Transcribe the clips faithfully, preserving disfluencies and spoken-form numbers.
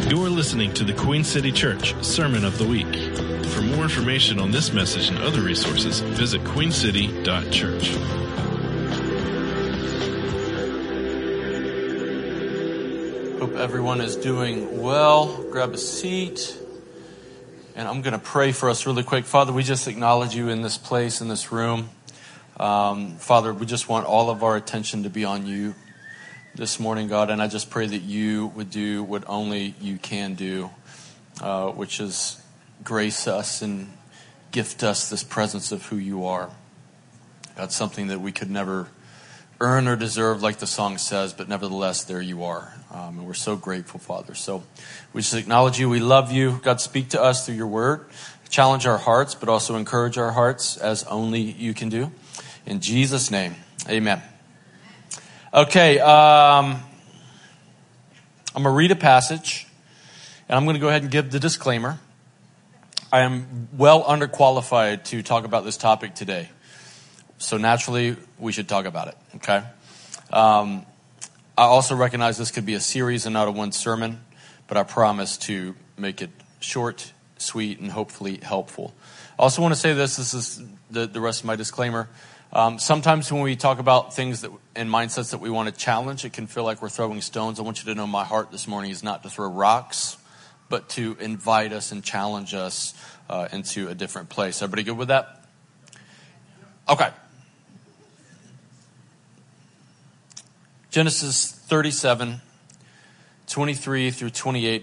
You're listening to the Queen City Church Sermon of the Week. For more information on this message and other resources, visit queen city dot church. Hope everyone is doing well. Grab a seat. And I'm going to pray for us really quick. Father, we just acknowledge you in this place, in this room. Um, Father, we just want all of our attention to be on you this morning, God. And I just pray that you would do what only you can do, uh, which is grace us and gift us this presence of who you are. That's something that we could never earn or deserve, like the song says, but nevertheless, there you are. Um, and we're so grateful, Father. So we just acknowledge you. We love you. God, speak to us through your word. Challenge our hearts, but also encourage our hearts as only you can do. In Jesus' name, amen. Okay, um, I'm going to read a passage, and I'm going to go ahead and give the disclaimer. I am well underqualified to talk about this topic today. So naturally, we should talk about it, okay? Um, I also recognize this could be a series and not a one sermon, but I promise to make it short, sweet, and hopefully helpful. I also want to say this, this is the, the rest of my disclaimer. Um, sometimes when we talk about things that and mindsets that we want to challenge, it can feel like we're throwing stones. I want you to know my heart this morning is not to throw rocks, but to invite us and challenge us uh, into a different place. Everybody good with that? Okay. Genesis thirty-seven, twenty-three through twenty-eight.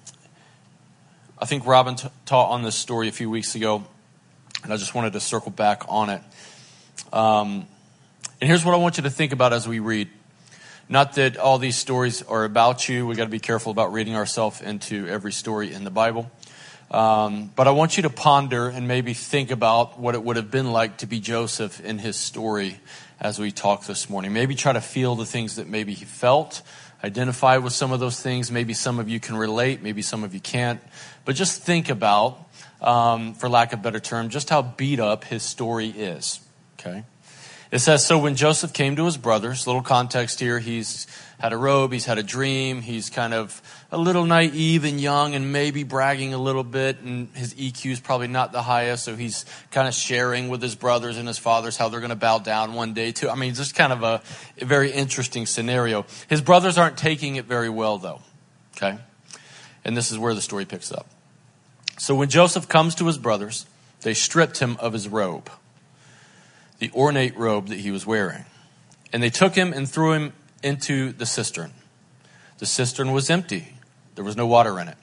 I think Robin t- taught on this story a few weeks ago, and I just wanted to circle back on it. Um, and here's what I want you to think about as we read. Not that all these stories are about you. We got to be careful about reading ourselves into every story in the Bible. Um, but I want you to ponder and maybe think about what it would have been like to be Joseph in his story as we talk this morning. Maybe try to feel the things that maybe he felt, identify with some of those things. Maybe some of you can relate, maybe some of you can't. But just think about, um, for lack of a better term, just how beat up his story is. Okay. It says, so when Joseph came to his brothers, little context here, he's had a robe, he's had a dream, he's kind of a little naive and young and maybe bragging a little bit, and his E Q is probably not the highest, so he's kind of sharing with his brothers and his fathers how they're going to bow down one day too. I mean, just kind of a, a very interesting scenario. His brothers aren't taking it very well though, okay? And this is where the story picks up. So when Joseph comes to his brothers, they stripped him of his robe, the ornate robe that he was wearing. And they took him and threw him into the cistern. The cistern was empty. There was no water in it.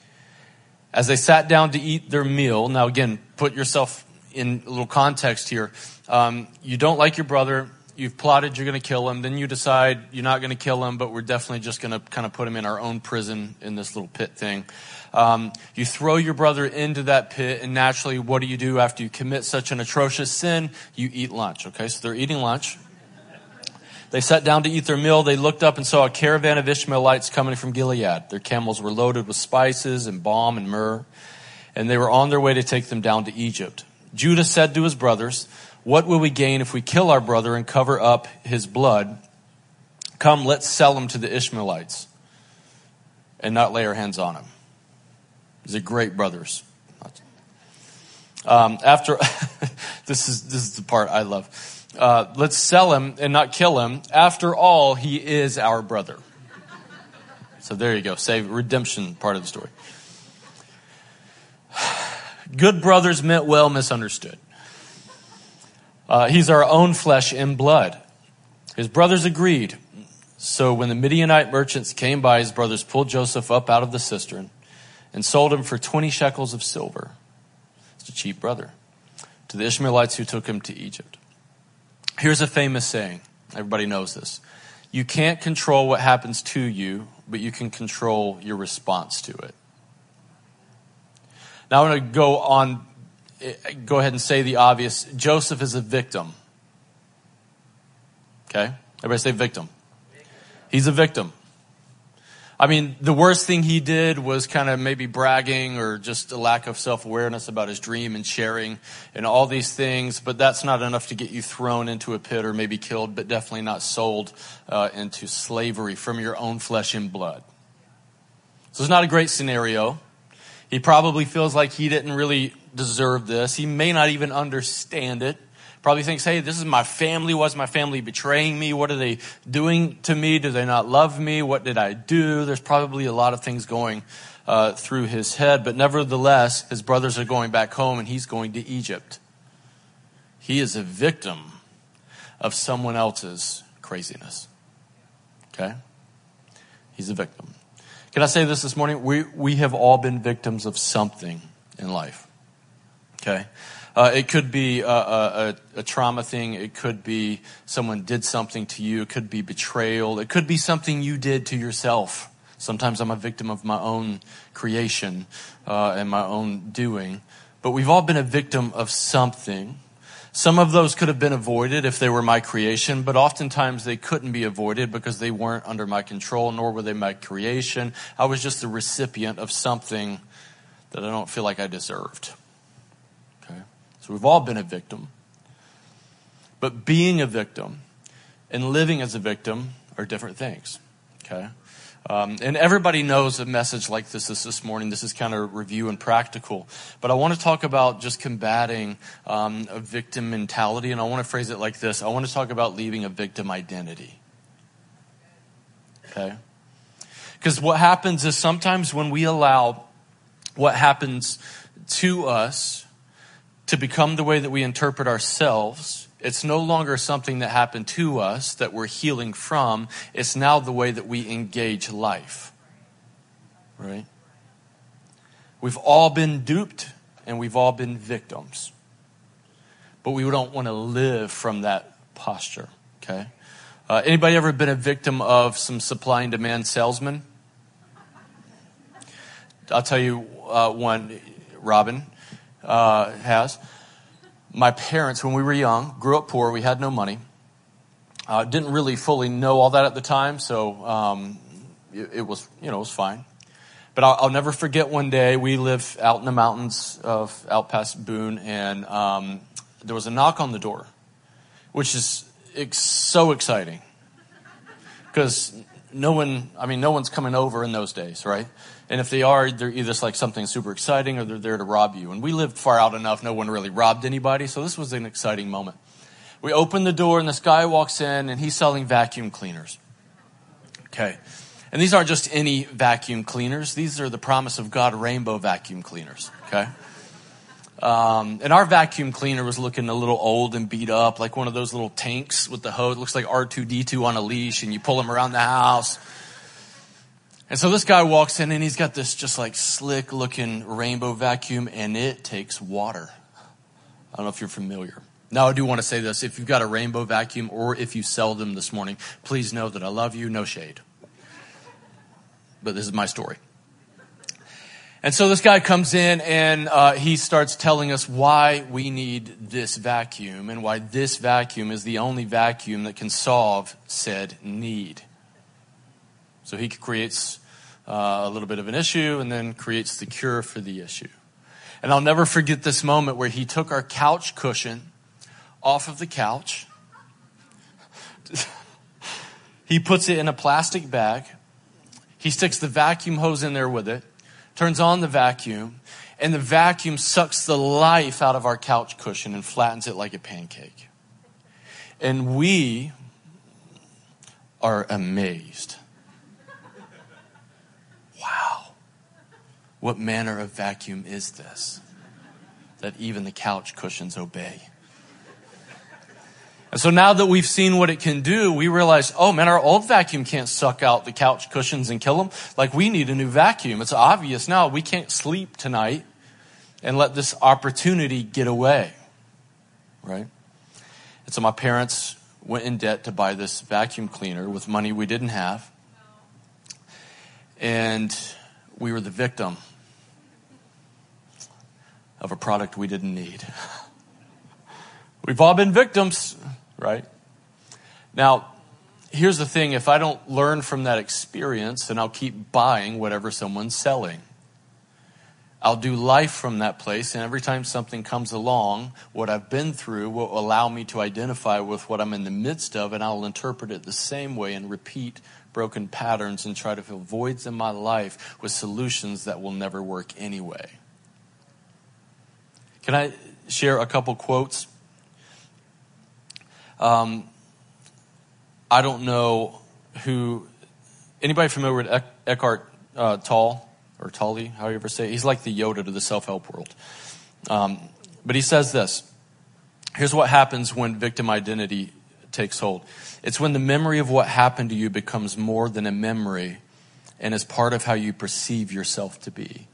As they sat down to eat their meal, now again, put yourself in a little context here. Um, you don't like your brother. You've plotted you're going to kill him. Then you decide you're not going to kill him, but we're definitely just going to kind of put him in our own prison in this little pit thing. Um, you throw your brother into that pit, and naturally, what do you do after you commit such an atrocious sin? You eat lunch, okay? So they're eating lunch. They sat down to eat their meal. They looked up and saw a caravan of Ishmaelites coming from Gilead. Their camels were loaded with spices and balm and myrrh, and they were on their way to take them down to Egypt. Judah said to his brothers, what will we gain if we kill our brother and cover up his blood? Come, let's sell him to the Ishmaelites and not lay our hands on him. These are great brothers. Um, after this is this is the part I love. Uh, let's sell him and not kill him. After all, he is our brother. So there you go. Say redemption part of the story. Good brothers meant well, misunderstood. Uh, he's our own flesh and blood. His brothers agreed. So when the Midianite merchants came by, his brothers pulled Joseph up out of the cistern and sold him for twenty shekels of silver. It's a cheap brother. To the Ishmaelites who took him to Egypt. Here's a famous saying. Everybody knows this. You can't control what happens to you, but you can control your response to it. Now I'm going to go on, go ahead and say the obvious. Joseph is a victim. Okay? Everybody say victim. He's a victim. I mean, the worst thing he did was kind of maybe bragging or just a lack of self-awareness about his dream and sharing and all these things. But that's not enough to get you thrown into a pit or maybe killed, but definitely not sold uh, into slavery from your own flesh and blood. So it's not a great scenario. He probably feels like he didn't really deserve this. He may not even understand it. Probably thinks, hey, this is my family. Why's my family betraying me? What are they doing to me? Do they not love me? What did I do? There's probably a lot of things going uh, through his head. But nevertheless, his brothers are going back home and he's going to Egypt. He is a victim of someone else's craziness. Okay? He's a victim. Can I say this this morning? We, we have all been victims of something in life. Okay? Uh, it could be a, a, a trauma thing. It could be someone did something to you. It could be betrayal. It could be something you did to yourself. Sometimes I'm a victim of my own creation uh, and my own doing. But we've all been a victim of something. Some of those could have been avoided if they were my creation, but oftentimes they couldn't be avoided because they weren't under my control, nor were they my creation. I was just the recipient of something that I don't feel like I deserved. So we've all been a victim. But being a victim and living as a victim are different things. Okay? Um, and everybody knows a message like this this, this morning. This is kind of review and practical. But I want to talk about just combating um, a victim mentality. And I want to phrase it like this. I want to talk about leaving a victim identity. Okay? Because what happens is sometimes when we allow what happens to us to become the way that we interpret ourselves, it's no longer something that happened to us that we're healing from. It's now the way that we engage life. Right? We've all been duped and we've all been victims. But we don't want to live from that posture. Okay? Uh, anybody ever been a victim of some supply and demand salesman? I'll tell you uh, one, Robin. Uh, has. My parents, when we were young, grew up poor. We had no money. Uh, didn't really fully know all that at the time, so um, it, it was, you know, it was fine. But I'll, I'll never forget one day we live out in the mountains of out past Boone, and um, there was a knock on the door, which is ex- so exciting because no one, I mean, no one's coming over in those days, right? And if they are, they're either like something super exciting or they're there to rob you. And we lived far out enough, no one really robbed anybody. So this was an exciting moment. We open the door and this guy walks in and he's selling vacuum cleaners. Okay. And these aren't just any vacuum cleaners. These are the Promise of God rainbow vacuum cleaners. Okay. Um, and our vacuum cleaner was looking a little old and beat up, like one of those little tanks with the hose. It looks like R two D two on a leash and you pull him around the house. And so this guy walks in and he's got this just like slick looking rainbow vacuum and it takes water. I don't know if you're familiar. Now I do want to say this. If you've got a rainbow vacuum or if you sell them this morning, please know that I love you. No shade. But this is my story. And so this guy comes in and uh, he starts telling us why we need this vacuum and why this vacuum is the only vacuum that can solve said need. So he creates uh, a little bit of an issue and then creates the cure for the issue. And I'll never forget this moment where he took our couch cushion off of the couch. He puts it in a plastic bag. He sticks the vacuum hose in there with it, turns on the vacuum, and the vacuum sucks the life out of our couch cushion and flattens it like a pancake. And we are amazed. Wow. What manner of vacuum is this that even the couch cushions obey? And so now that we've seen what it can do, we realize, oh man, our old vacuum can't suck out the couch cushions and kill them. Like we need a new vacuum. It's obvious now we can't sleep tonight and let this opportunity get away. Right? And so my parents went in debt to buy this vacuum cleaner with money we didn't have. And we were the victim of a product we didn't need. We've all been victims, right? Now, here's the thing. If I don't learn from that experience, then I'll keep buying whatever someone's selling. I'll do life from that place, and every time something comes along, what I've been through will allow me to identify with what I'm in the midst of, and I'll interpret it the same way and repeat broken patterns and try to fill voids in my life with solutions that will never work anyway. Can I share a couple quotes? Um, I don't know who, anybody familiar with Eckhart uh, Tolle? Or Tolle, how you ever say it? He's like the Yoda to the self-help world. Um, but he says this. Here's what happens when victim identity takes hold. It's when the memory of what happened to you becomes more than a memory and is part of how you perceive yourself to be.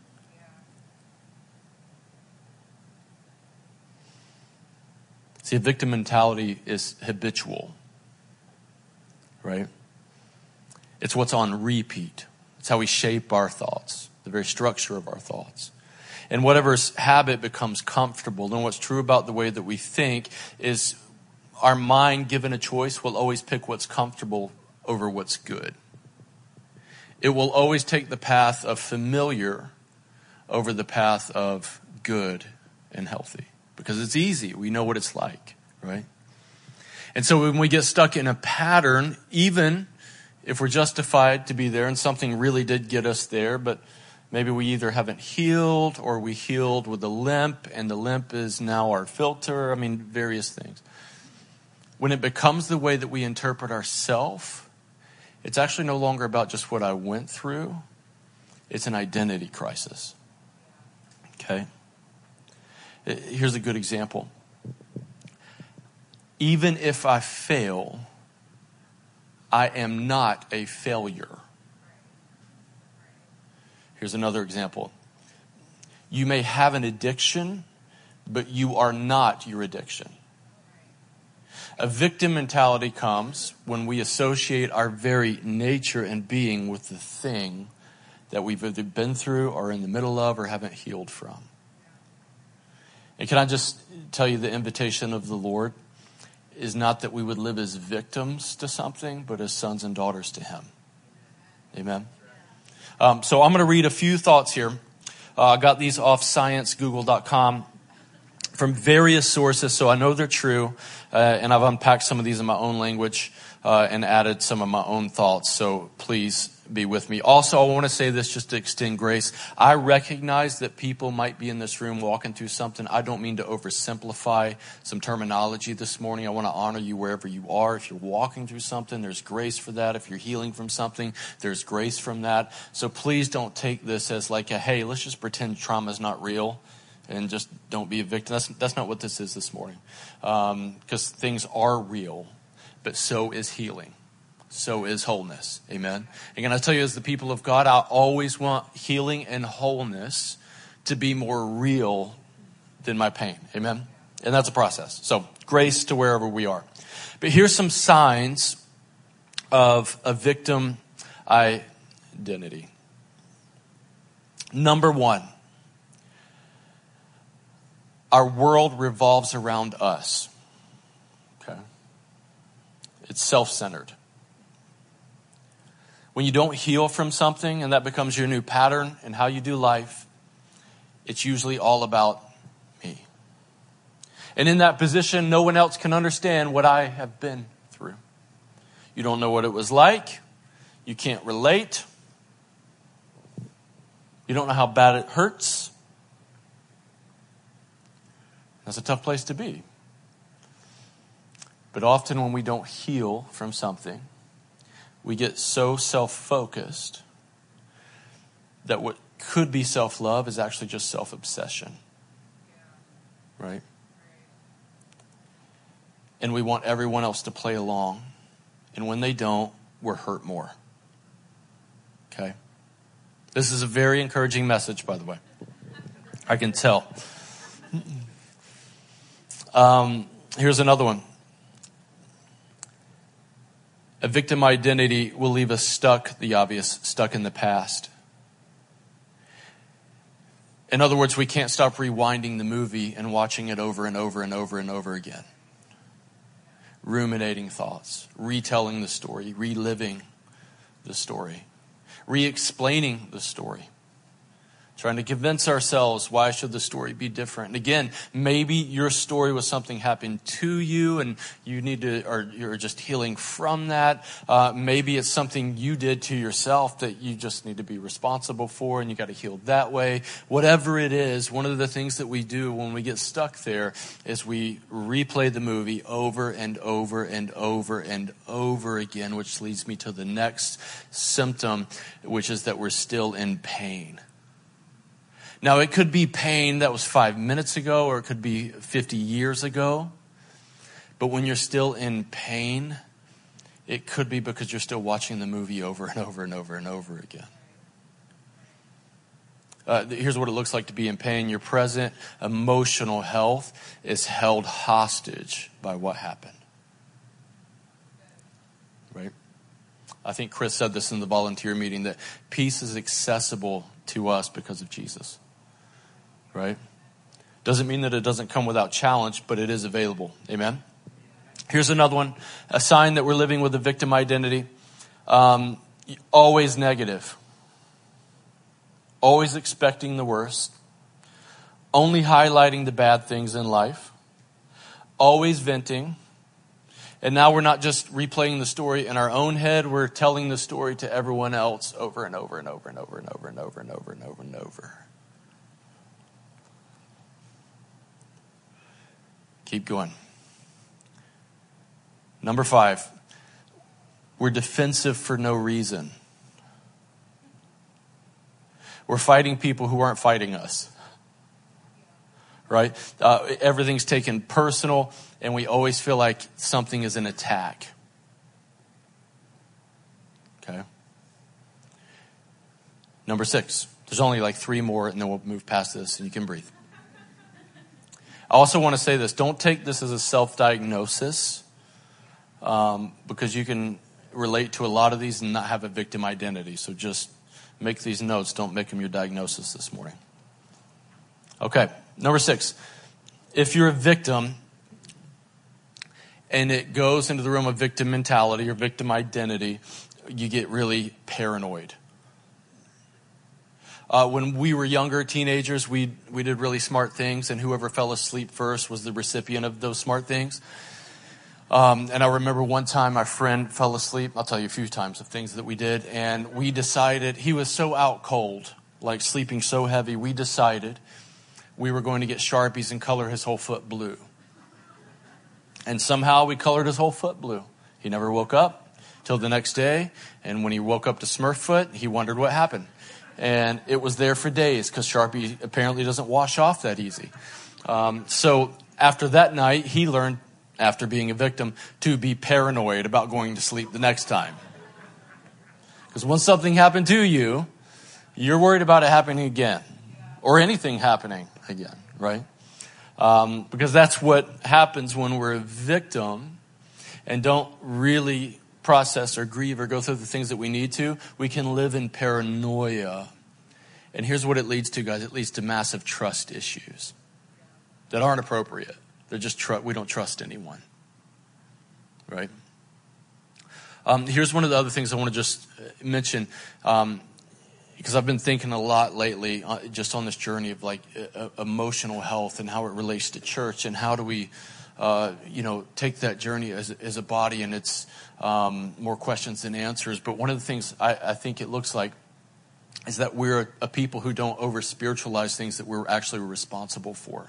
See, a victim mentality is habitual, right? It's what's on repeat. It's how we shape our thoughts, the very structure of our thoughts. And whatever habit becomes comfortable. And what's true about the way that we think is our mind, given a choice, will always pick what's comfortable over what's good. It will always take the path of familiar over the path of good and healthy. Because it's easy. We know what it's like, right? And so when we get stuck in a pattern, even if we're justified to be there and something really did get us there, but maybe we either haven't healed or we healed with a limp and the limp is now our filter. I mean, various things. When it becomes the way that we interpret ourselves, it's actually no longer about just what I went through. It's an identity crisis. Okay? Here's a good example. Even if I fail, I am not a failure. Here's another example. You may have an addiction, but you are not your addiction. A victim mentality comes when we associate our very nature and being with the thing that we've either been through or in the middle of or haven't healed from. And can I just tell you the invitation of the Lord is not that we would live as victims to something, but as sons and daughters to him. Amen. Um, so I'm going to read a few thoughts here. Uh, I got these off science google dot com from various sources, so I know they're true. Uh, and I've unpacked some of these in my own language uh, and added some of my own thoughts. So please be with me. Also, I want to say this just to extend grace. I recognize that people might be in this room walking through something. I don't mean to oversimplify some terminology this morning. I want to honor you wherever you are. If you're walking through something, there's grace for that. If you're healing from something, there's grace from that. So please don't take this as like a, hey, let's just pretend trauma is not real and just don't be a victim. That's, that's not what this is this morning. Um, because things are real, but so is healing. So is wholeness. Amen. And can I tell you, as the people of God, I always want healing and wholeness to be more real than my pain. Amen. And that's a process. So grace to wherever we are. But here's some signs of a victim identity. Number one, our world revolves around us. Okay. It's self-centered. When you don't heal from something and that becomes your new pattern in how you do life, it's usually all about me. And in that position, no one else can understand what I have been through. You don't know what it was like. You can't relate. You don't know how bad it hurts. That's a tough place to be. But often when we don't heal from something, we get so self-focused that what could be self-love is actually just self-obsession. Right? And we want everyone else to play along. And when they don't, we're hurt more. Okay? This is a very encouraging message, by the way. I can tell. Um, here's another one. A victim identity will leave us stuck, the obvious, stuck in the past. In other words, we can't stop rewinding the movie and watching it over and over and over and over again. Ruminating thoughts, retelling the story, reliving the story, re-explaining the story, Trying to convince ourselves, why should the story be different? And again, maybe your story was something happened to you and you need to, or you're just healing from that. Uh, maybe it's something you did to yourself that you just need to be responsible for and you got to heal that way. Whatever it is, one of the things that we do when we get stuck there is we replay the movie over and over and over and over again, which leads me to the next symptom, which is that we're still in pain. Now, it could be pain that was five minutes ago, or it could be fifty years ago. But when you're still in pain, it could be because you're still watching the movie over and over and over and over again. Uh, here's what it looks like to be in pain. Your present emotional health is held hostage by what happened. Right? I think Chris said this in the volunteer meeting, that peace is accessible to us because of Jesus. Right? Doesn't mean that it doesn't come without challenge, but it is available. Amen? Here's another one. A sign that we're living with a victim identity. Um, always negative. Always expecting the worst. Only highlighting the bad things in life. Always venting. And now we're not just replaying the story in our own head. We're telling the story to everyone else over and over and over and over and over and over and over and over and over. Keep going. Number five, we're defensive for no reason. We're fighting people who aren't fighting us. Right? Uh, everything's taken personal, and we always feel like something is an attack. Okay? Number six. There's only like three more, and then we'll move past this, and you can breathe. I also want to say this. Don't take this as a self-diagnosis, um, because you can relate to a lot of these and not have a victim identity. So just make these notes. Don't make them your diagnosis this morning. Okay, number six. If you're a victim and it goes into the realm of victim mentality or victim identity, you get really paranoid. Uh, when we were younger, teenagers, we we did really smart things, and whoever fell asleep first was the recipient of those smart things. Um, and I remember one time my friend fell asleep. I'll tell you a few times of things that we did, and we decided, he was so out cold, like sleeping so heavy, we decided we were going to get Sharpies and color his whole foot blue. And somehow we colored his whole foot blue. He never woke up till the next day, and when he woke up to Smurffoot, he wondered what happened. And it was there for days because Sharpie apparently doesn't wash off that easy. Um, so after that night, he learned, after being a victim, to be paranoid about going to sleep the next time. Because when something happened to you, you're worried about it happening again. Or anything happening again, right? Um, because that's what happens when we're a victim and don't really process or grieve or go through the things that we need to. We can live in paranoia. And here's what it leads to, guys. It leads to massive trust issues that aren't appropriate. They're just, tr- we don't trust anyone, right? Um, here's one of the other things I want to just mention, um, because I've been thinking a lot lately uh, just on this journey of like uh, emotional health and how it relates to church, and how do we Uh, you know, take that journey as, as a body, and it's um, more questions than answers. But one of the things I, I think it looks like is that we're a, a people who don't over-spiritualize things that we're actually responsible for.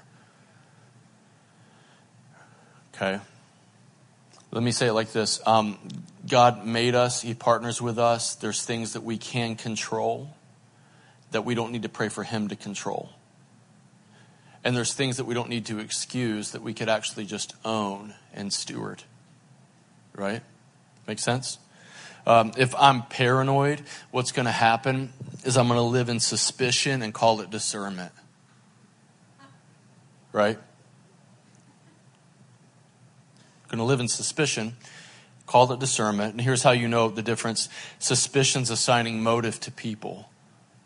Okay? Let me say it like this. Um, God made us. He partners with us. There's things that we can control that we don't need to pray for him to control. And there's things that we don't need to excuse that we could actually just own and steward. Right? Make sense? Um, if I'm paranoid, what's going to happen is I'm going to live in suspicion and call it discernment. Right? Going to live in suspicion, call it discernment. And here's how you know the difference. Suspicion's assigning motive to people.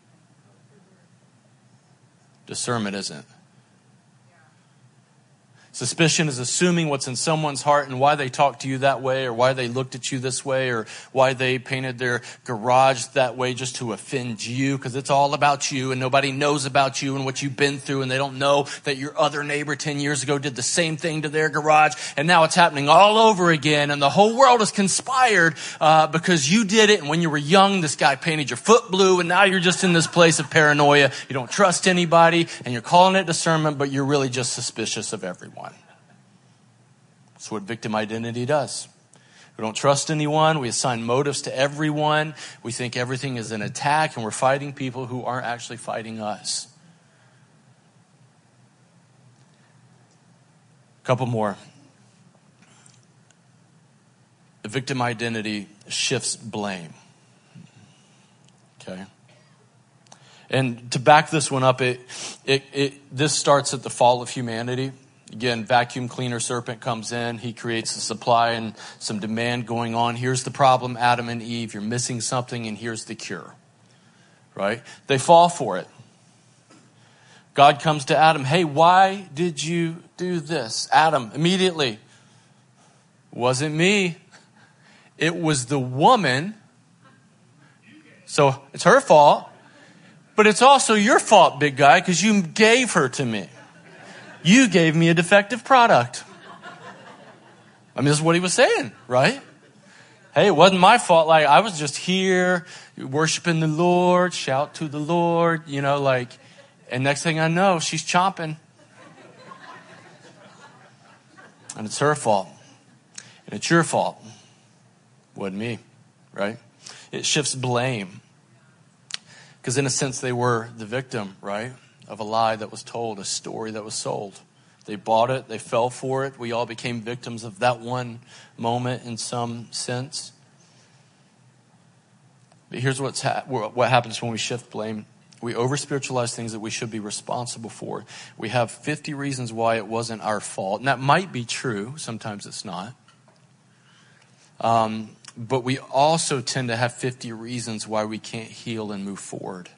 Discernment isn't. Suspicion is assuming what's in someone's heart and why they talked to you that way, or why they looked at you this way, or why they painted their garage that way just to offend you, because it's all about you and nobody knows about you and what you've been through, and they don't know that your other neighbor ten years ago did the same thing to their garage, and now it's happening all over again, and the whole world has conspired uh, because you did it, and when you were young, this guy painted your foot blue, and now you're just in this place of paranoia. You don't trust anybody, and you're calling it discernment, but you're really just suspicious of everyone. That's what victim identity does. We don't trust anyone. We assign motives to everyone. We think everything is an attack, and we're fighting people who aren't actually fighting us. A couple more. The victim identity shifts blame. Okay. And to back this one up, it, it, it this starts at the fall of humanity. Again, vacuum cleaner serpent comes in. He creates a supply and some demand going on. Here's the problem, Adam and Eve. You're missing something, and here's the cure. Right? They fall for it. God comes to Adam. Hey, why did you do this? Adam, immediately. Wasn't me. It was the woman. So it's her fault. But it's also your fault, big guy, because you gave her to me. You gave me a defective product. I mean, this is what he was saying, right? Hey, it wasn't my fault. Like, I was just here worshiping the Lord, shout to the Lord, you know, like, and next thing I know, she's chomping. And it's her fault. And it's your fault. It wasn't me, right? It shifts blame. Because in a sense, they were the victim, right? Of a lie that was told, a story that was sold. They bought it. They fell for it. We all became victims of that one moment in some sense. But here's what's ha- what happens when we shift blame. We over-spiritualize things that we should be responsible for. We have fifty reasons why it wasn't our fault. And that might be true. Sometimes it's not. Um, but we also tend to have fifty reasons why we can't heal and move forward.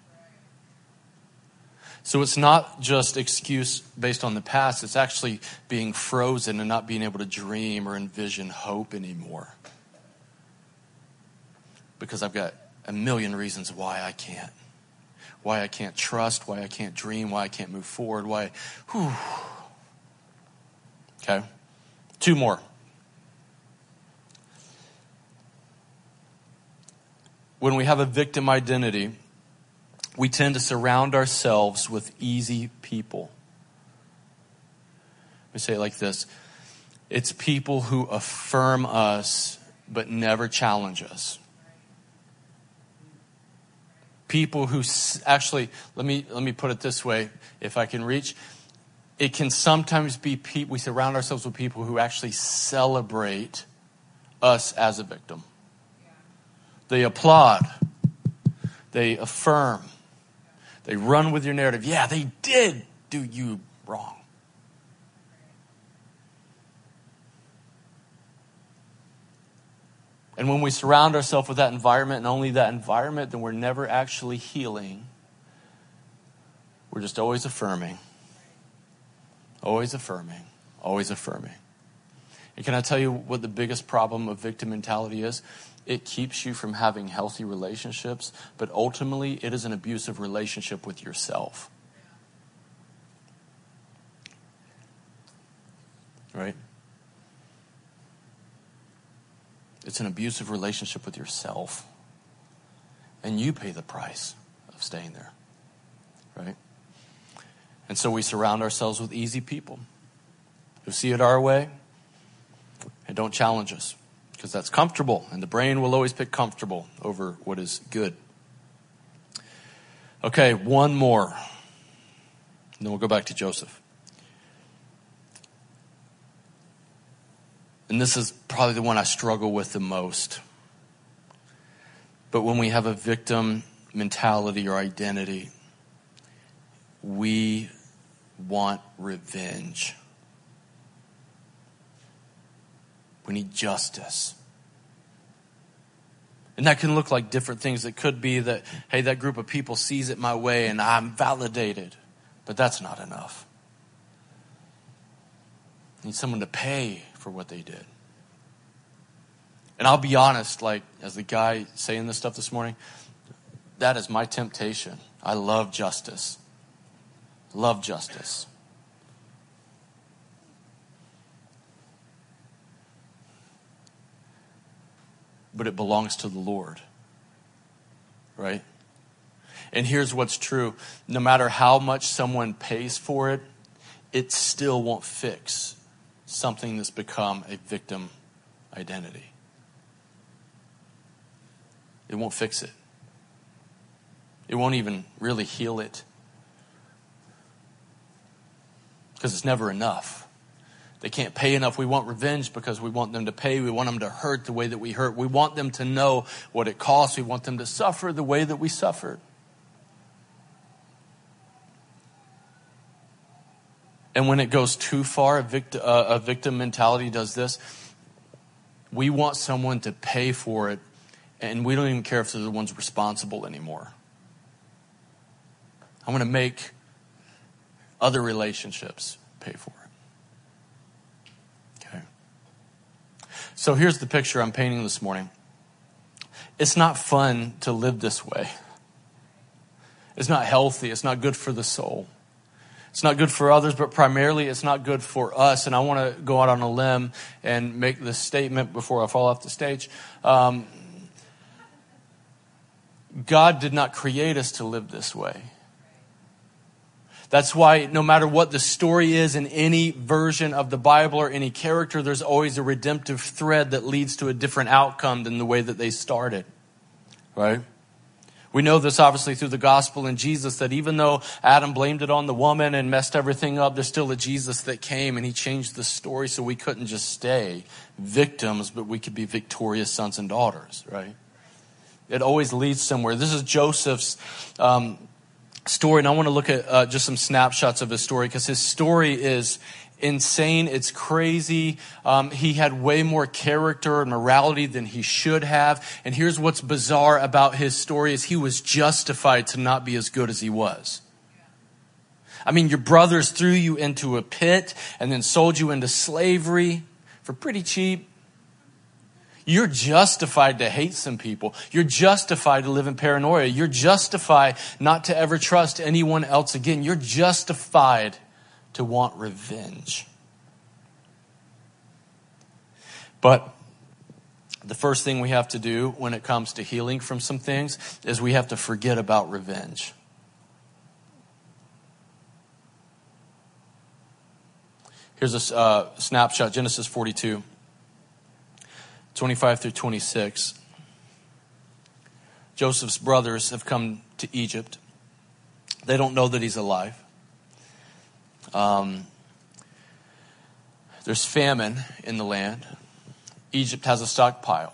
So it's not just excuse based on the past. It's actually being frozen and not being able to dream or envision hope anymore. Because I've got a million reasons why I can't. Why I can't trust, why I can't dream, why I can't move forward, why, whew. Okay. Two more. When we have a victim identity, we tend to surround ourselves with easy people. Let me say it like this. It's people who affirm us but never challenge us. People who actually, let me let me put it this way, if I can reach. It can sometimes be people, we surround ourselves with people who actually celebrate us as a victim. They applaud. They affirm. They run with your narrative. Yeah, they did do you wrong. And when we surround ourselves with that environment and only that environment, then we're never actually healing. We're just always affirming. Always affirming. Always affirming. And can I tell you what the biggest problem of victim mentality is? It keeps you from having healthy relationships, but ultimately it is an abusive relationship with yourself. Right? It's an abusive relationship with yourself. And you pay the price of staying there. Right? And so we surround ourselves with easy people who see it our way and don't challenge us. Because that's comfortable, and the brain will always pick comfortable over what is good. Okay, one more. And then we'll go back to Joseph. And this is probably the one I struggle with the most. But when we have a victim mentality or identity, we want revenge. We need justice. And that can look like different things. It could be that, hey, that group of people sees it my way and I'm validated. But that's not enough. Need someone to pay for what they did. And I'll be honest, like as the guy saying this stuff this morning, that is my temptation. I love justice. Love justice. But it belongs to the Lord. Right? And here's what's true. No matter how much someone pays for it, it still won't fix something that's become a victim identity. It won't fix it. It won't even really heal it. Because it's never enough. They can't pay enough. We want revenge because we want them to pay. We want them to hurt the way that we hurt. We want them to know what it costs. We want them to suffer the way that we suffered. And when it goes too far, a victim, uh, a victim mentality does this. We want someone to pay for it, and we don't even care if they're the ones responsible anymore. I want to make other relationships pay for it. Okay. So here's the picture I'm painting this morning. It's not fun to live this way. It's not healthy. It's not good for the soul. It's not good for others, but primarily it's not good for us. And I want to go out on a limb and make this statement before I fall off the stage. Um, God did not create us to live this way. That's why no matter what the story is in any version of the Bible or any character, there's always a redemptive thread that leads to a different outcome than the way that they started. Right? We know this obviously through the gospel and Jesus, that even though Adam blamed it on the woman and messed everything up, there's still a Jesus that came and he changed the story so we couldn't just stay victims, but we could be victorious sons and daughters, right? It always leads somewhere. This is Joseph's um, story, and I want to look at uh, just some snapshots of his story because his story is insane. It's crazy. Um, he had way more character and morality than he should have. And here's what's bizarre about his story is he was justified to not be as good as he was. I mean, your brothers threw you into a pit and then sold you into slavery for pretty cheap. You're justified to hate some people. You're justified to live in paranoia. You're justified not to ever trust anyone else again. You're justified to want revenge. But the first thing we have to do when it comes to healing from some things is we have to forget about revenge. Here's a uh, snapshot, Genesis forty-two, twenty-five through twenty-six. Joseph's brothers have come to Egypt. They don't know that he's alive. Um, there's famine in the land. Egypt has a stockpile.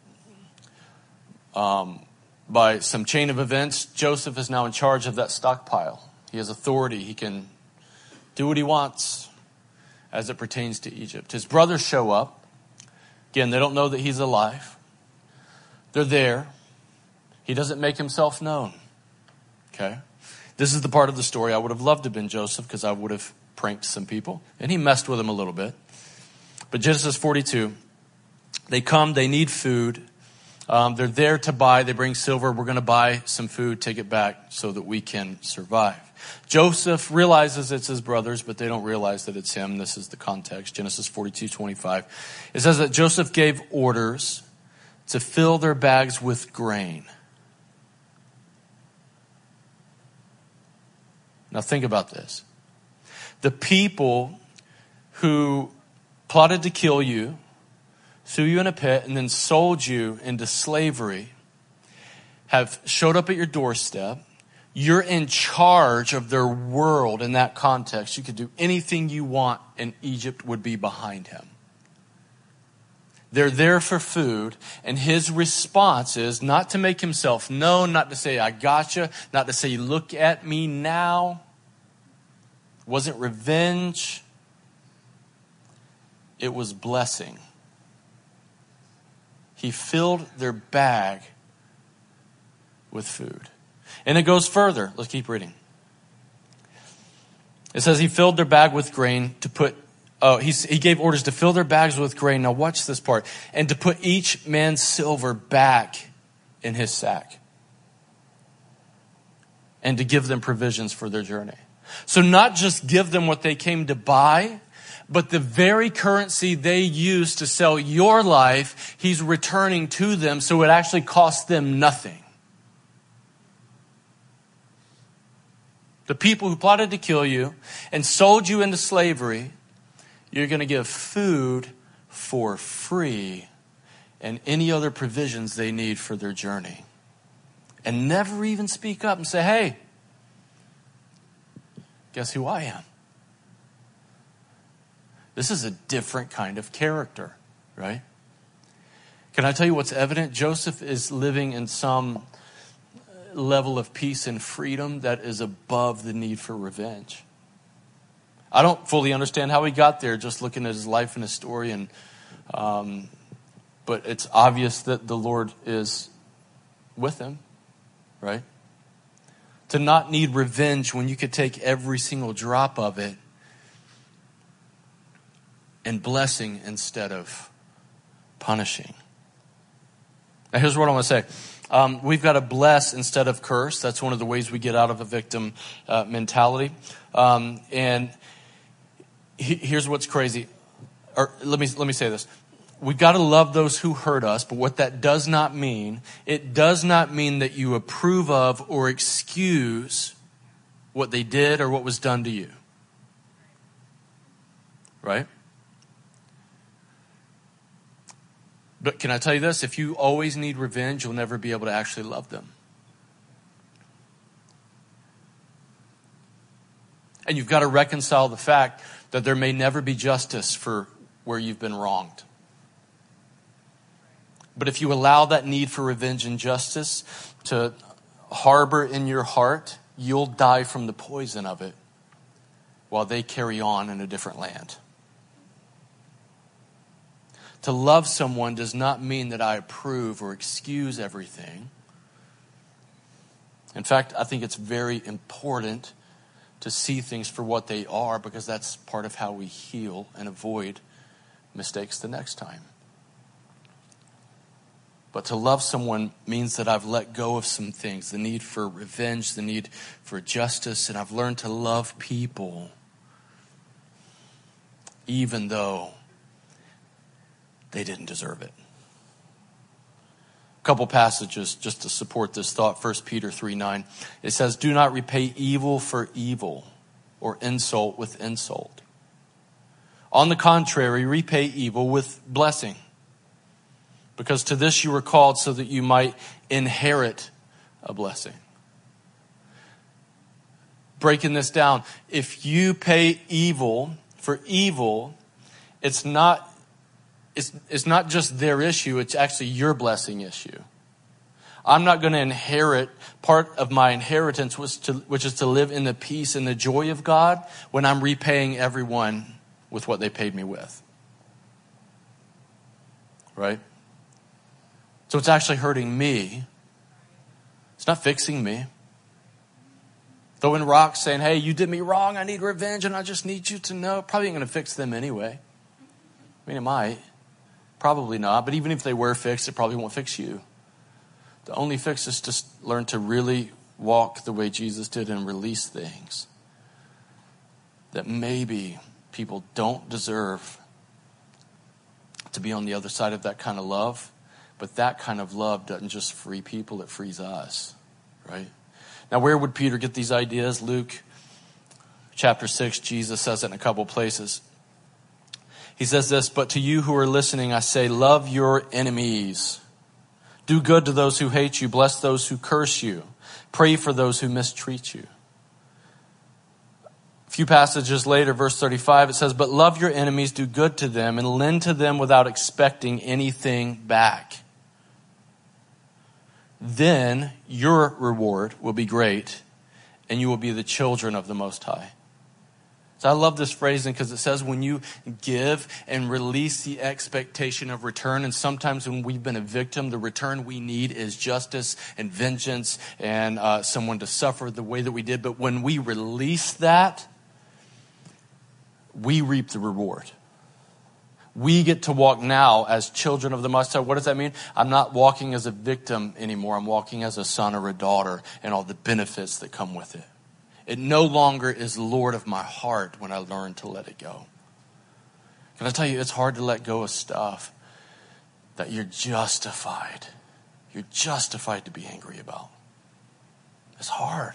Um, by some chain of events, Joseph is now in charge of that stockpile. He has authority. He can do what he wants as it pertains to Egypt. His brothers show up. Again, they don't know that he's alive. They're there. He doesn't make himself known. Okay? This is the part of the story I would have loved to have been Joseph because I would have pranked some people. And he messed with them a little bit. But Genesis forty-two, they come, they need food. Um, they're there to buy. They bring silver. We're going to buy some food, take it back so that we can survive. Joseph realizes it's his brothers, but they don't realize that it's him. This is the context. Genesis forty-two twenty-five. It says that Joseph gave orders to fill their bags with grain. Now think about this. The people who plotted to kill you, threw you in a pit, and then sold you into slavery have showed up at your doorstep. You're in charge of their world in that context. You could do anything you want, and Egypt would be behind him. They're there for food, and his response is not to make himself known, not to say, I gotcha, not to say, look at me now. It wasn't revenge. It was blessing. He filled their bag with food. And it goes further. Let's keep reading. It says he filled their bag with grain to put Oh, he's, he gave orders to fill their bags with grain. Now watch this part. And to put each man's silver back in his sack. And to give them provisions for their journey. So not just give them what they came to buy, but the very currency they used to sell your life, he's returning to them, so it actually costs them nothing. The people who plotted to kill you and sold you into slavery, you're going to give food for free and any other provisions they need for their journey. And never even speak up and say, hey, guess who I am? This is a different kind of character, right? Can I tell you what's evident? Joseph is living in some level of peace and freedom that is above the need for revenge. I don't fully understand how he got there, just looking at his life and his story, and um, but it's obvious that the Lord is with him, right? To not need revenge when you could take every single drop of it and blessing instead of punishing. Now here's what I want to say. Um, we've got to bless instead of curse. That's one of the ways we get out of a victim uh, mentality. Um, and he, here's what's crazy. Or let me let me say this. We've got to love those who hurt us, but what that does not mean, it does not mean that you approve of or excuse what they did or what was done to you. Right? But can I tell you this? If you always need revenge, you'll never be able to actually love them. And you've got to reconcile the fact that there may never be justice for where you've been wronged. But if you allow that need for revenge and justice to harbor in your heart, you'll die from the poison of it while they carry on in a different land. To love someone does not mean that I approve or excuse everything. In fact, I think it's very important to see things for what they are, because that's part of how we heal and avoid mistakes the next time. But to love someone means that I've let go of some things, the need for revenge, the need for justice, and I've learned to love people even though they didn't deserve it. A couple passages just to support this thought. First Peter three nine. It says, do not repay evil for evil or insult with insult. On the contrary, repay evil with blessing. Because to this you were called, so that you might inherit a blessing. Breaking this down, if you pay evil for evil, it's not It's, it's not just their issue, it's actually your blessing issue. I'm not going to inherit, part of my inheritance was to, which is to live in the peace and the joy of God when I'm repaying everyone with what they paid me with. Right? So it's actually hurting me. It's not fixing me. Throwing rocks saying, hey, you did me wrong, I need revenge, and I just need you to know. Probably ain't going to fix them anyway. I mean, it might. Probably not, but even if they were fixed, it probably won't fix you. The only fix is to learn to really walk the way Jesus did and release things that maybe people don't deserve to be on the other side of that kind of love. But that kind of love doesn't just free people, it frees us, right? Now, where would Peter get these ideas? Luke chapter six, Jesus says it in a couple places. He says this, but to you who are listening, I say, love your enemies. Do good to those who hate you. Bless those who curse you. Pray for those who mistreat you. A few passages later, verse thirty-five, it says, but love your enemies, do good to them, and lend to them without expecting anything back. Then your reward will be great, and you will be the children of the Most High. So I love this phrasing because it says when you give and release the expectation of return, and sometimes when we've been a victim, the return we need is justice and vengeance and uh, someone to suffer the way that we did. But when we release that, we reap the reward. We get to walk now as children of the Most High. What does that mean? I'm not walking as a victim anymore. I'm walking as a son or a daughter and all the benefits that come with it. It no longer is Lord of my heart when I learn to let it go. Can I tell you, it's hard to let go of stuff that you're justified. You're justified to be angry about. It's hard.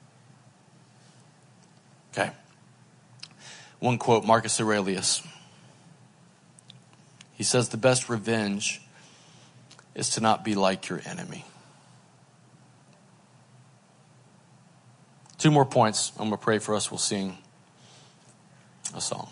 Okay. One quote, Marcus Aurelius. He says, the best revenge is to not be like your enemy. Two more points. I'm going to pray for us. We'll sing a song.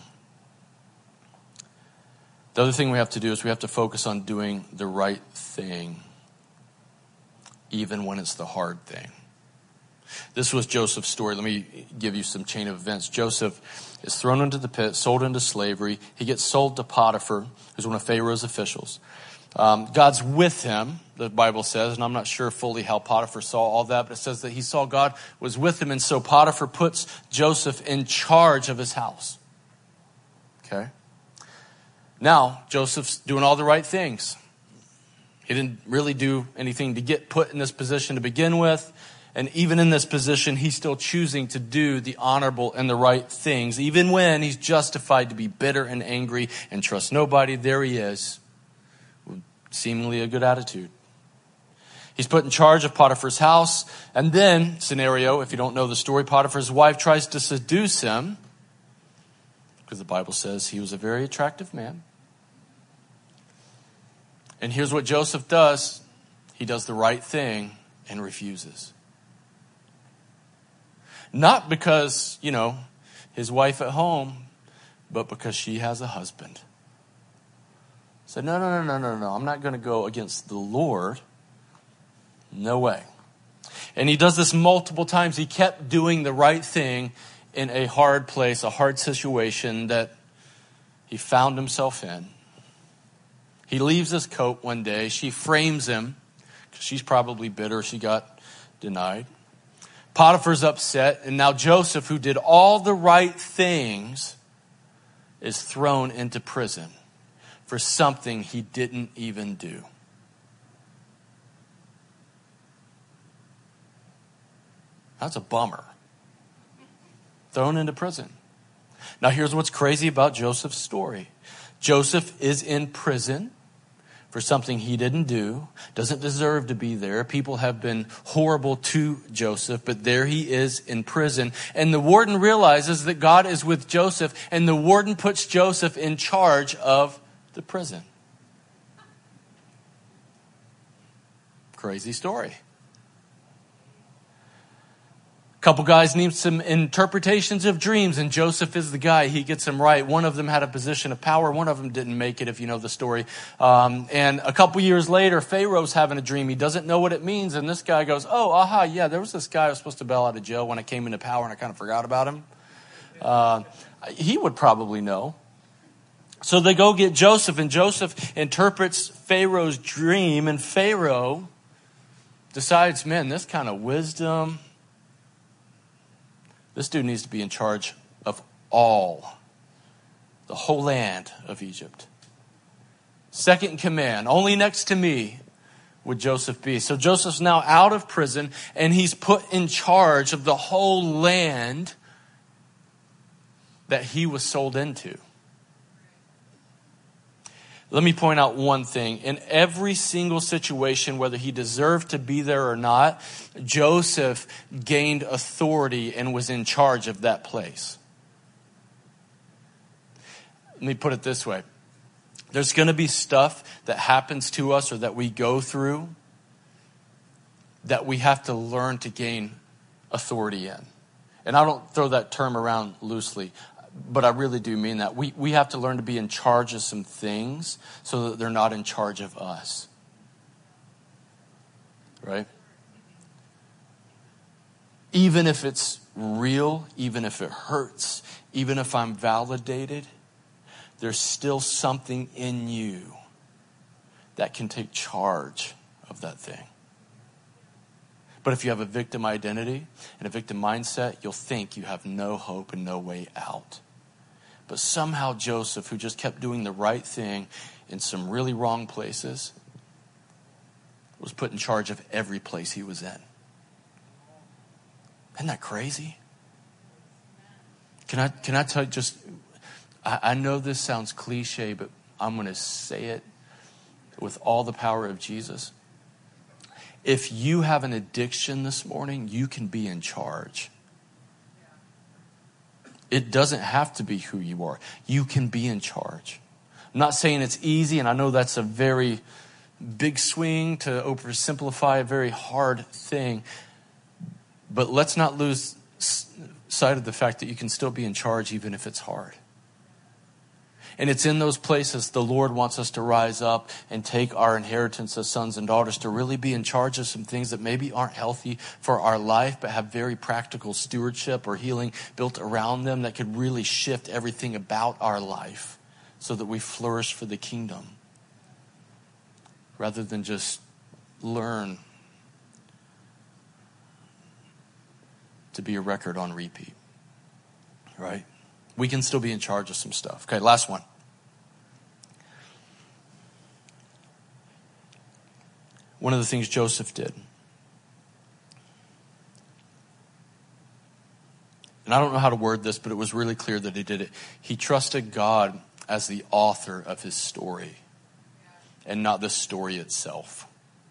The other thing we have to do is we have to focus on doing the right thing, even when it's the hard thing. This was Joseph's story. Let me give you some chain of events. Joseph is thrown into the pit, sold into slavery. He gets sold to Potiphar, who's one of Pharaoh's officials. Um, God's with him, the Bible says, and I'm not sure fully how Potiphar saw all that, but it says that he saw God was with him, and so Potiphar puts Joseph in charge of his house. Okay? Now, Joseph's doing all the right things. He didn't really do anything to get put in this position to begin with. And even in this position, he's still choosing to do the honorable and the right things. Even when he's justified to be bitter and angry and trust nobody, there he is. With seemingly a good attitude. He's put in charge of Potiphar's house. And then, scenario, if you don't know the story, Potiphar's wife tries to seduce him. Because the Bible says he was a very attractive man. And here's what Joseph does. He does the right thing and refuses. Not because, you know, his wife at home, but because she has a husband. Said, no, no, no, no, no, no. I'm not going to go against the Lord. No way. And he does this multiple times. He kept doing the right thing in a hard place, a hard situation that he found himself in. He leaves his coat one day. She frames him because she's probably bitter. She got denied. Potiphar's upset, and now Joseph, who did all the right things, is thrown into prison for something he didn't even do. That's a bummer. Thrown into prison. Now here's what's crazy about Joseph's story. Joseph is in prison for something he didn't do, doesn't deserve to be there. People have been horrible to Joseph, but there he is in prison. And the warden realizes that God is with Joseph, and the warden puts Joseph in charge of the prison. Crazy story. Couple guys need some interpretations of dreams, and Joseph is the guy. He gets them right. One of them had a position of power. One of them didn't make it, if you know the story. Um, and a couple years later, Pharaoh's having a dream. He doesn't know what it means, and this guy goes, oh, aha, yeah, there was this guy who was supposed to bail out of jail when I came into power, and I kind of forgot about him. Uh, he would probably know. So they go get Joseph, and Joseph interprets Pharaoh's dream, and Pharaoh decides, man, this kind of wisdom... This dude needs to be in charge of all, the whole land of Egypt. Second in command, only next to me would Joseph be. So Joseph's now out of prison, and he's put in charge of the whole land that he was sold into. Let me point out one thing. In every single situation, whether he deserved to be there or not, Joseph gained authority and was in charge of that place. Let me put it this way. There's going to be stuff that happens to us or that we go through that we have to learn to gain authority in. And I don't throw that term around loosely, but I really do mean that. We we have to learn to be in charge of some things so that they're not in charge of us. Right? Even if it's real, even if it hurts, even if I'm validated, there's still something in you that can take charge of that thing. But if you have a victim identity and a victim mindset, you'll think you have no hope and no way out. But somehow Joseph, who just kept doing the right thing in some really wrong places, was put in charge of every place he was in. Isn't that crazy? Can I can I tell you just, I, I know this sounds cliche, but I'm going to say it with all the power of Jesus. If you have an addiction this morning, you can be in charge. It doesn't have to be who you are. You can be in charge. I'm not saying it's easy, and I know that's a very big swing to oversimplify a very hard thing. But let's not lose sight of the fact that you can still be in charge even if it's hard. And it's in those places the Lord wants us to rise up and take our inheritance as sons and daughters to really be in charge of some things that maybe aren't healthy for our life, but have very practical stewardship or healing built around them that could really shift everything about our life so that we flourish for the kingdom rather than just learn to be a record on repeat, right? We can still be in charge of some stuff. Okay, last one. One of the things Joseph did, and I don't know how to word this, but it was really clear that he did it. He trusted God as the author of his story and not the story itself.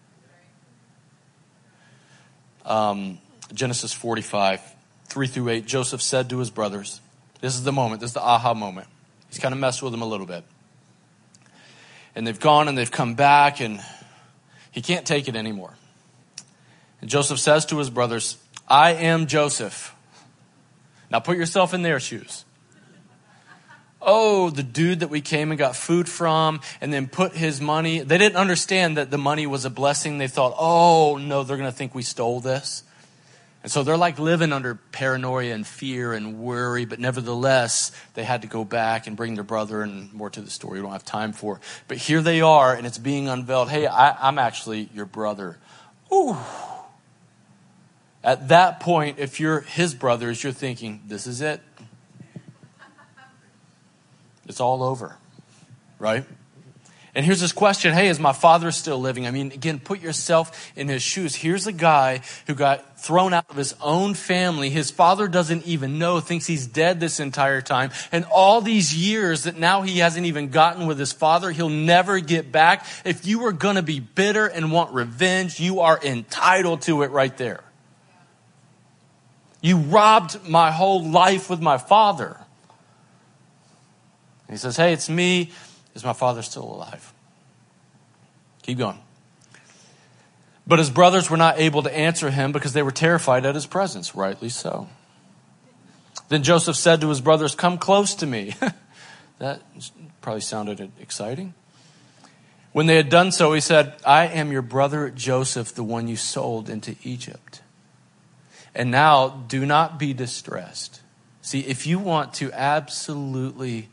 Um, Genesis forty-five, three through eight, Joseph said to his brothers, this is the moment, this is the aha moment. He's kind of messed with them a little bit. And they've gone and they've come back and he can't take it anymore. And Joseph says to his brothers, I am Joseph. Now put yourself in their shoes. Oh, the dude that we came and got food from and then put his money. They didn't understand that the money was a blessing. They thought, oh no, they're going to think we stole this. And so they're like living under paranoia and fear and worry, but nevertheless, they had to go back and bring their brother, and more to the story we don't have time for. But here they are, and it's being unveiled. Hey, I, I'm actually your brother. Ooh. At that point, if you're his brothers, you're thinking, this is it. It's all over, right? And here's this question, hey, is my father still living? I mean, again, put yourself in his shoes. Here's a guy who got thrown out of his own family. His father doesn't even know, thinks he's dead this entire time. And all these years that now he hasn't even gotten with his father, he'll never get back. If you were going to be bitter and want revenge, you are entitled to it right there. You robbed my whole life with my father. And he says, hey, it's me. Is my father still alive? Keep going. But his brothers were not able to answer him because they were terrified at his presence, rightly so. Then Joseph said to his brothers, come close to me. That probably sounded exciting. When they had done so, he said, I am your brother Joseph, the one you sold into Egypt. And now do not be distressed. See, if you want to absolutely...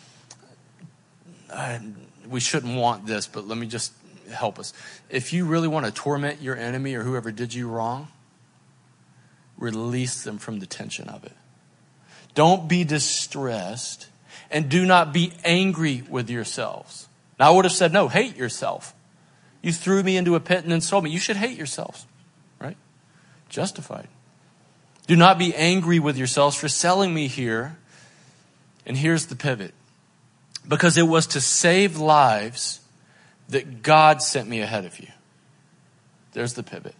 Uh, we shouldn't want this, but let me just help us. If you really want to torment your enemy or whoever did you wrong, release them from the tension of it. Don't be distressed and do not be angry with yourselves. Now I would have said, no, hate yourself. You threw me into a pit and then sold me. You should hate yourselves, right? Justified. Do not be angry with yourselves for selling me here. And here's the pivot. Because it was to save lives that God sent me ahead of you. There's the pivot.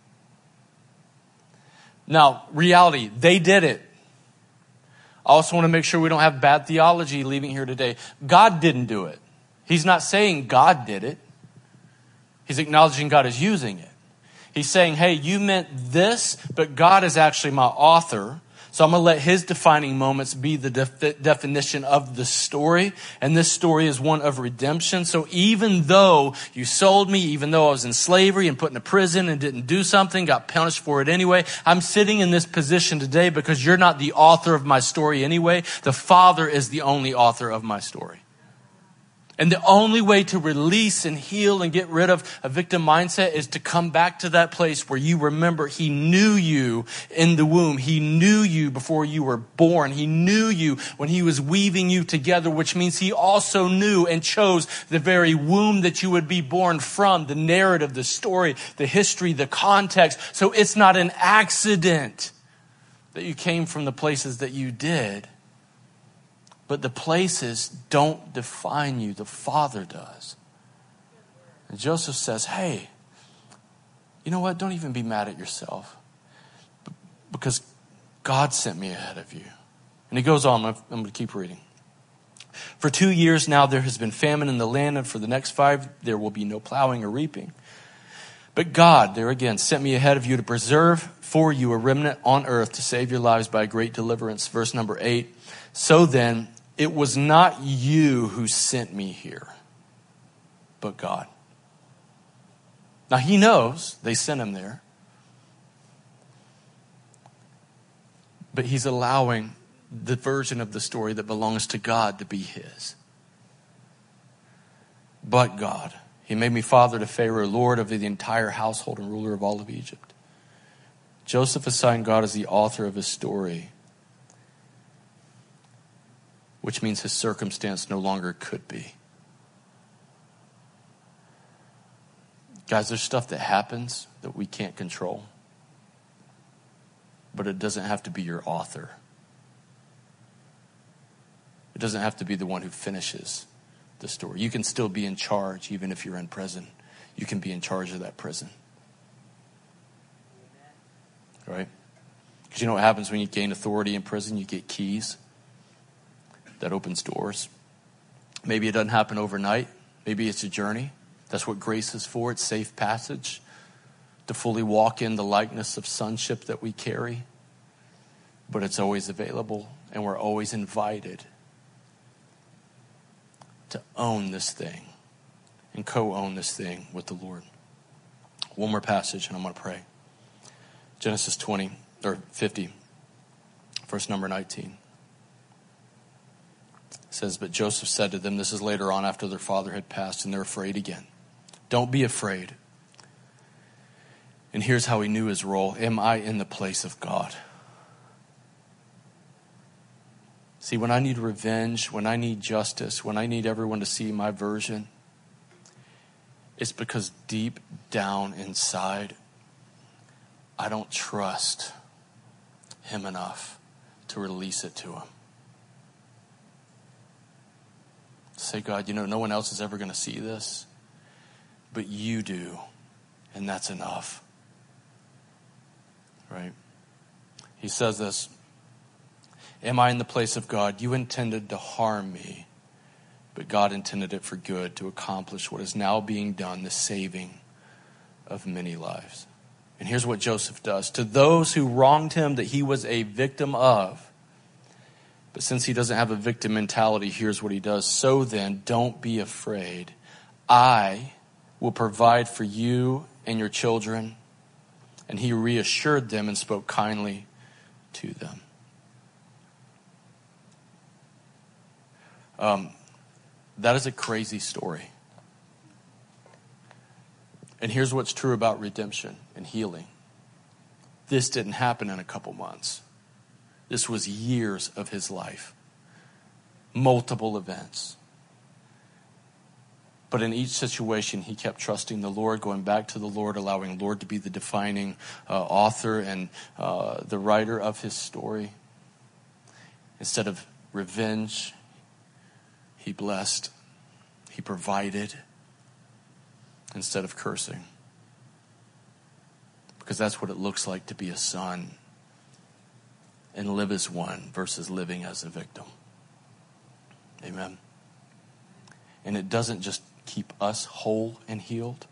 Now, reality, they did it. I also want to make sure we don't have bad theology leaving here today. God didn't do it. He's not saying God did it. He's acknowledging God is using it. He's saying, hey, you meant this, but God is actually my author. So I'm going to let his defining moments be the def- definition of the story. And this story is one of redemption. So even though you sold me, even though I was in slavery and put in a prison and didn't do something, got punished for it anyway, I'm sitting in this position today because you're not the author of my story anyway. The Father is the only author of my story. And the only way to release and heal and get rid of a victim mindset is to come back to that place where you remember he knew you in the womb. He knew you before you were born. He knew you when he was weaving you together, which means he also knew and chose the very womb that you would be born from, the narrative, the story, the history, the context. So it's not an accident that you came from the places that you did. But the places don't define you. The Father does. And Joseph says, hey, you know what? Don't even be mad at yourself. Because God sent me ahead of you. And he goes on. I'm going to keep reading. For two years now there has been famine in the land, and for the next five there will be no plowing or reaping. But God, there again, sent me ahead of you to preserve for you a remnant on earth to save your lives by a great deliverance. Verse number eight. So then, it was not you who sent me here, but God. Now he knows they sent him there. But he's allowing the version of the story that belongs to God to be his. But God. He made me father to Pharaoh, Lord of the entire household and ruler of all of Egypt. Joseph assigned God as the author of his story, which means his circumstance no longer could be. Guys, there's stuff that happens that we can't control, but it doesn't have to be your author. It doesn't have to be the one who finishes the story. You can still be in charge even if you're in prison. You can be in charge of that prison. Right? Because you know what happens when you gain authority in prison? You get keys. That opens doors. Maybe it doesn't happen overnight. Maybe it's a journey. That's what grace is for. It's safe passage to fully walk in the likeness of sonship that we carry. But it's always available, and we're always invited to own this thing and co-own this thing with the Lord. One more passage, and I'm going to pray. Genesis twenty, or fifty, verse number nineteen. It says, but Joseph said to them, this is later on after their father had passed, and they're afraid again. Don't be afraid. And here's how he knew his role. Am I in the place of God? See, when I need revenge, when I need justice, when I need everyone to see my version, it's because deep down inside, I don't trust him enough to release it to him. Say, God, you know, no one else is ever going to see this, but you do, and that's enough. Right? He says this, am I in the place of God? You intended to harm me, but God intended it for good, to accomplish what is now being done, the saving of many lives. And here's what Joseph does. To those who wronged him that he was a victim of, but since he doesn't have a victim mentality, here's what he does. So then, don't be afraid. I will provide for you and your children. And he reassured them and spoke kindly to them. Um, that is a crazy story. And here's what's true about redemption and healing. This didn't happen in a couple months. This was years of his life. Multiple events. But in each situation, he kept trusting the Lord, going back to the Lord, allowing the Lord to be the defining uh, author and uh, the writer of his story. Instead of revenge, he blessed. He provided instead of cursing. Because that's what it looks like to be a son and live as one versus living as a victim. Amen. And it doesn't just keep us whole and healed.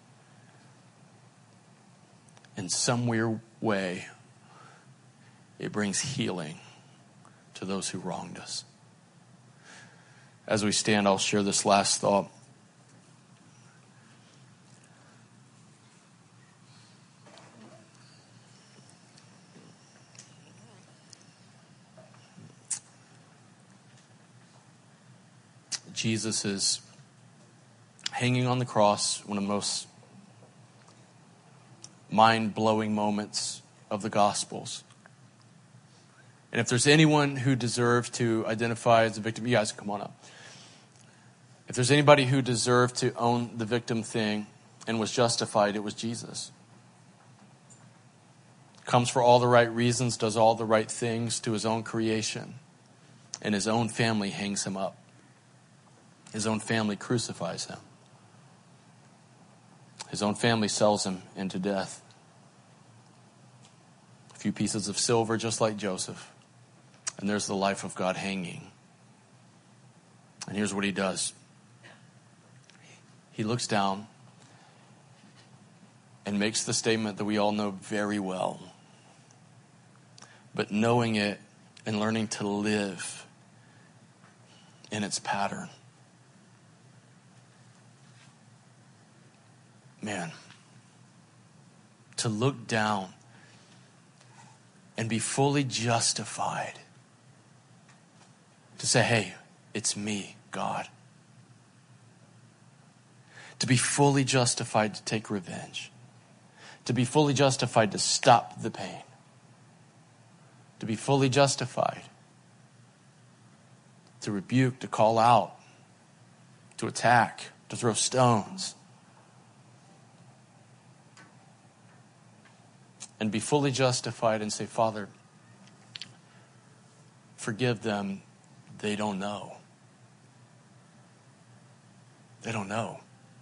In some weird way, it brings healing to those who wronged us. As we stand, I'll share this last thought. Jesus is hanging on the cross, one of the most mind-blowing moments of the Gospels. And if there's anyone who deserved to identify as a victim, you guys come on up. If there's anybody who deserved to own the victim thing and was justified, it was Jesus. Comes for all the right reasons, does all the right things to his own creation, and his own family hangs him up. His own family crucifies him. His own family sells him into death. A few pieces of silver, just like Joseph. And there's the life of God hanging. And here's what he does. He looks down and makes the statement that we all know very well. But knowing it and learning to live in its pattern. Man, to look down and be fully justified. To say, hey, it's me, God. To be fully justified to take revenge. To be fully justified to stop the pain. To be fully justified to rebuke, to call out, to attack, to throw stones. And be fully justified and say, Father, forgive them. They don't know. They don't know.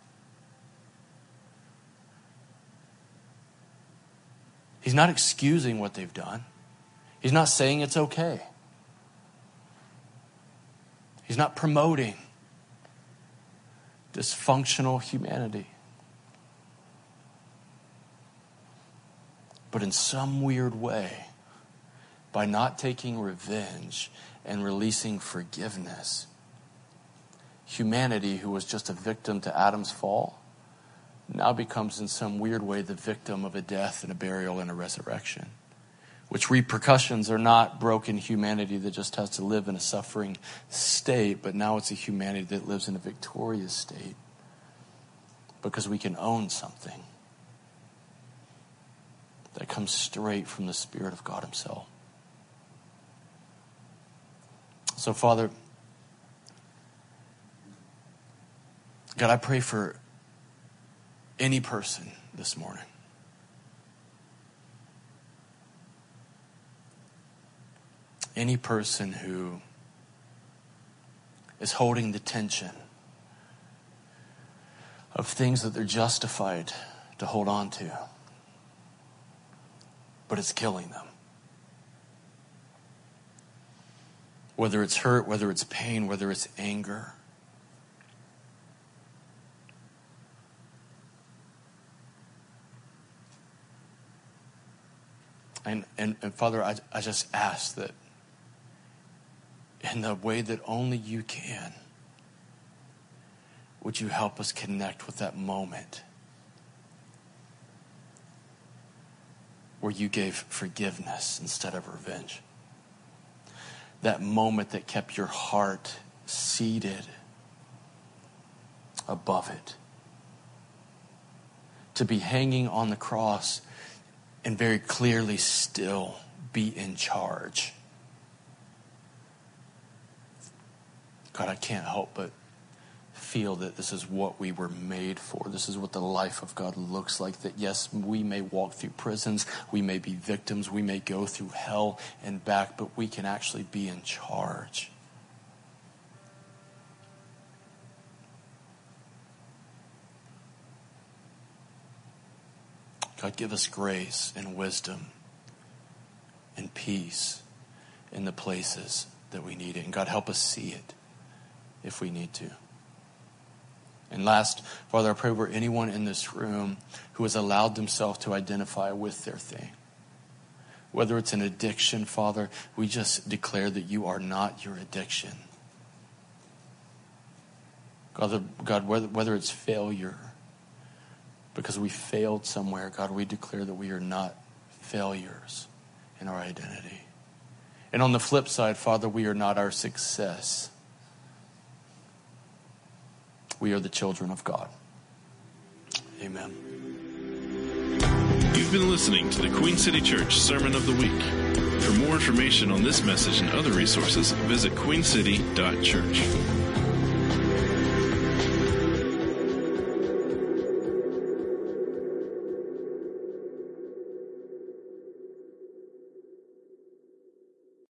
He's not excusing what they've done. He's not saying it's okay. He's not promoting dysfunctional humanity. But in some weird way, by not taking revenge and releasing forgiveness, humanity, who was just a victim to Adam's fall, now becomes in some weird way the victim of a death and a burial and a resurrection. Which repercussions are not broken humanity that just has to live in a suffering state, but now it's a humanity that lives in a victorious state. Because we can own something that comes straight from the Spirit of God himself. So, Father, God, I pray for any person this morning any person who is holding the tension of things that they're justified to hold on to, but it's killing them. Whether it's hurt, whether it's pain, whether it's anger. And, and, and Father, I, I just ask that in the way that only you can, would you help us connect with that moment where you gave forgiveness instead of revenge? That moment that kept your heart seated above it. To be hanging on the cross and very clearly still be in charge. God, I can't help but feel that this is what we were made for. This is what the life of God looks like. That yes, we may walk through prisons, we may be victims, we may go through hell and back, but we can actually be in charge. God, give us grace and wisdom and peace in the places that we need it. And God, help us see it if we need to. And last, Father, I pray for anyone in this room who has allowed themselves to identify with their thing. Whether it's an addiction, Father, we just declare that you are not your addiction. God, God whether, whether it's failure, because we failed somewhere, God, we declare that we are not failures in our identity. And on the flip side, Father, we are not our success. we are the children of God. Amen. You've been listening to the Queen City Church Sermon of the Week. For more information on this message and other resources, visit queen city dot church.